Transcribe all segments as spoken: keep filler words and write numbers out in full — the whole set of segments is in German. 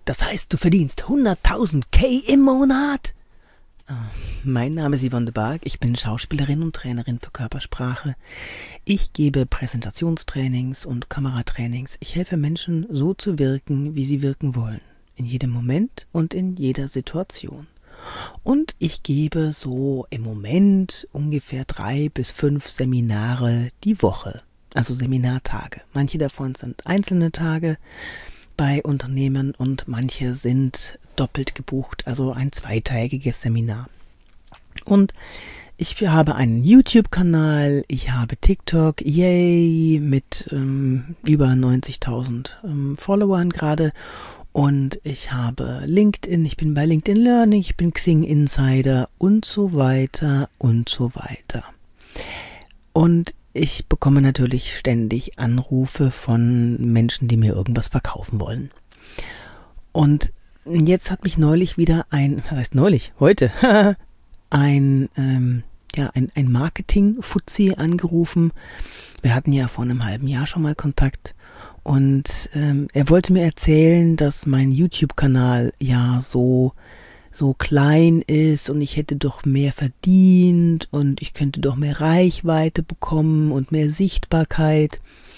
Das heißt, du verdienst hunderttausend K im Monat? Mein Name ist Yvonne de Barg, ich bin Schauspielerin und Trainerin für Körpersprache. Ich gebe Präsentationstrainings und Kameratrainings. Ich helfe Menschen, so zu wirken, wie sie wirken wollen. In jedem Moment und in jeder Situation. Und ich gebe so im Moment ungefähr drei bis fünf Seminare die Woche. Also Seminartage. Manche davon sind einzelne Tage bei Unternehmen und manche sind doppelt gebucht, also ein zweitägiges Seminar. Und ich habe einen YouTube-Kanal, ich habe TikTok, yay, mit ähm, über neunzigtausend ähm, Followern gerade. Und ich habe LinkedIn, ich bin bei LinkedIn Learning, ich bin Xing Insider und so weiter und so weiter. Und ich bekomme natürlich ständig Anrufe von Menschen, die mir irgendwas verkaufen wollen. Und jetzt hat mich neulich wieder ein, was heißt neulich, heute, ein, ähm, ja, ein, ein Marketing-Fuzzi angerufen. Wir hatten ja vor einem halben Jahr schon mal Kontakt. Und ähm, er wollte mir erzählen, dass mein YouTube-Kanal ja so so klein ist und ich hätte doch mehr verdient und ich könnte doch mehr Reichweite bekommen und mehr Sichtbarkeit.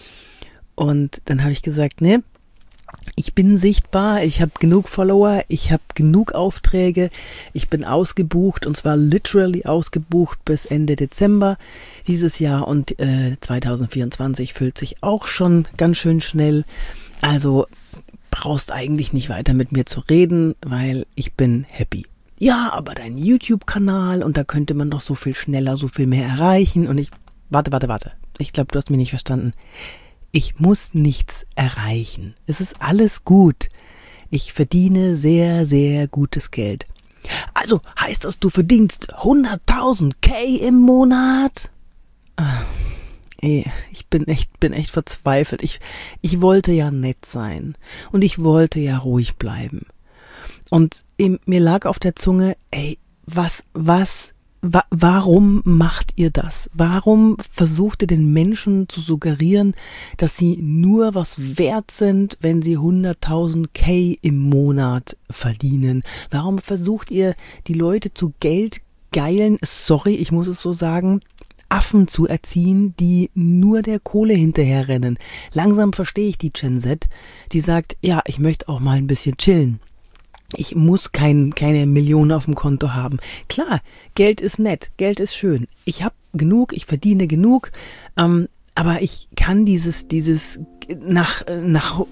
Und dann habe ich gesagt, ne, ich bin sichtbar, ich habe genug Follower, ich habe genug Aufträge, ich bin ausgebucht und zwar literally ausgebucht bis Ende Dezember dieses Jahr und äh, zwanzig vierundzwanzig füllt sich auch schon ganz schön schnell. Also brauchst eigentlich nicht weiter mit mir zu reden, weil ich bin happy. Ja, aber dein YouTube-Kanal und da könnte man doch so viel schneller, so viel mehr erreichen und ich, warte, warte, warte, ich glaube, du hast mich nicht verstanden. Ich muss nichts erreichen. Es ist alles gut. Ich verdiene sehr, sehr gutes Geld. Also heißt das, du verdienst hunderttausend K im Monat? Ah, ey, ich bin echt, bin echt verzweifelt. Ich, ich wollte ja nett sein und ich wollte ja ruhig bleiben. Und ihm, mir lag auf der Zunge, ey, was, was, wa, warum macht ihr das? Warum versucht ihr den Menschen zu suggerieren, dass sie nur was wert sind, wenn sie hunderttausend K im Monat verdienen? Warum versucht ihr, die Leute zu geldgeilen, sorry, ich muss es so sagen, Affen zu erziehen, die nur der Kohle hinterherrennen? Langsam verstehe ich die Gen Z, die sagt, ja, ich möchte auch mal ein bisschen chillen. Ich muss kein, keine Millionen auf dem Konto haben. Klar, Geld ist nett, Geld ist schön. Ich habe genug, ich verdiene genug, ähm, aber ich kann dieses, dieses nach, nach,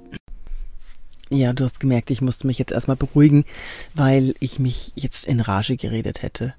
ja, du hast gemerkt, ich musste mich jetzt erstmal beruhigen, weil ich mich jetzt in Rage geredet hätte.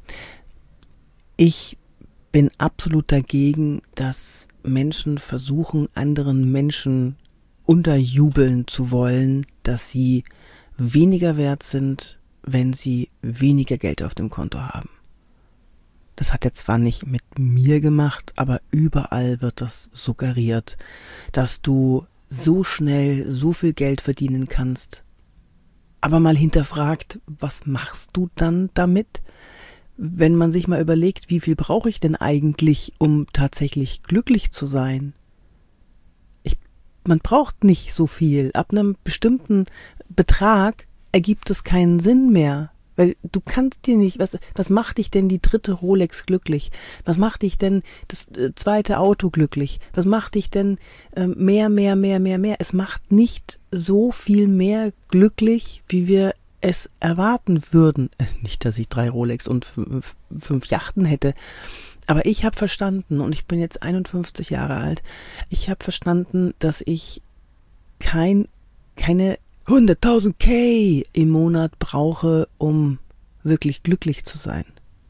Ich bin absolut dagegen, dass Menschen versuchen, anderen Menschen unterjubeln zu wollen, dass sie weniger wert sind, wenn sie weniger Geld auf dem Konto haben. Das hat er zwar nicht mit mir gemacht, aber überall wird das suggeriert, dass du so schnell so viel Geld verdienen kannst. Aber mal hinterfragt, was machst du dann damit? Wenn man sich mal überlegt, wie viel brauche ich denn eigentlich, um tatsächlich glücklich zu sein? Ich, man braucht nicht so viel. Ab einem bestimmten Betrag ergibt es keinen Sinn mehr. Weil du kannst dir nicht, was, was macht dich denn die dritte Rolex glücklich? Was macht dich denn das äh, zweite Auto glücklich? Was macht dich denn äh, mehr, mehr, mehr, mehr, mehr? Es macht nicht so viel mehr glücklich, wie wir es erwarten würden. Nicht, dass ich drei Rolex und fünf, fünf Yachten hätte, aber ich habe verstanden, und ich bin jetzt einundfünfzig Jahre alt, ich habe verstanden, dass ich kein, keine hunderttausend K im Monat brauche, um wirklich glücklich zu sein.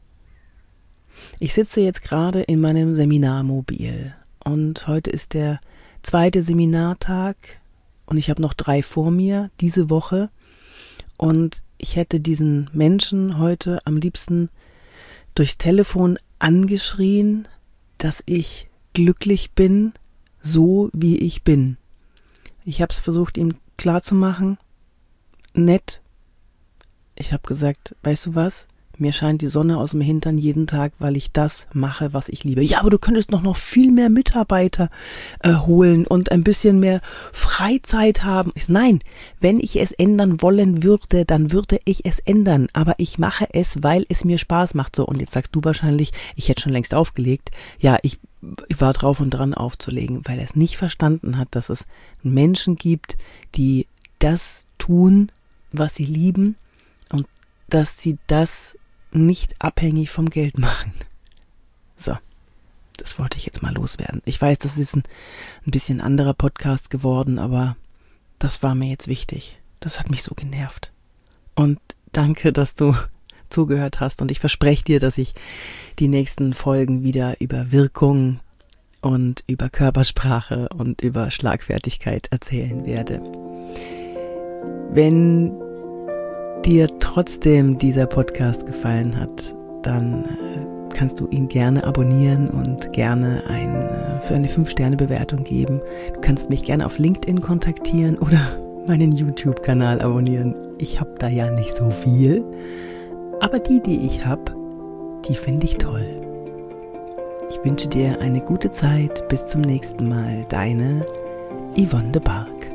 Ich sitze jetzt gerade in meinem Seminarmobil und heute ist der zweite Seminartag und ich habe noch drei vor mir diese Woche. Und ich hätte diesen Menschen heute am liebsten durchs Telefon angeschrien, dass ich glücklich bin, so wie ich bin. Ich habe es versucht, ihm klarzumachen, nett. Ich habe gesagt, weißt du was, mir scheint die Sonne aus dem Hintern jeden Tag, weil ich das mache, was ich liebe. Ja, aber du könntest noch noch viel mehr Mitarbeiter äh, holen und ein bisschen mehr Freizeit haben. Ich, nein, wenn ich es ändern wollen würde, dann würde ich es ändern. Aber ich mache es, weil es mir Spaß macht. So, und jetzt sagst du wahrscheinlich, ich hätte schon längst aufgelegt. Ja, ich, ich war drauf und dran aufzulegen, weil er es nicht verstanden hat, dass es Menschen gibt, die das tun, was sie lieben und dass sie das nicht abhängig vom Geld machen. So, das wollte ich jetzt mal loswerden. Ich weiß, das ist ein, ein bisschen anderer Podcast geworden, aber das war mir jetzt wichtig. Das hat mich so genervt. Und danke, dass du zugehört hast und ich verspreche dir, dass ich die nächsten Folgen wieder über Wirkung und über Körpersprache und über Schlagfertigkeit erzählen werde. Wenn dir trotzdem dieser Podcast gefallen hat, dann äh, kannst du ihn gerne abonnieren und gerne ein, äh, für eine fünf Sterne Bewertung geben. Du kannst mich gerne auf LinkedIn kontaktieren oder meinen YouTube-Kanal abonnieren. Ich habe da ja nicht so viel, aber die, die ich habe, die finde ich toll. Ich wünsche dir eine gute Zeit. Bis zum nächsten Mal. Deine Yvonne de Barg.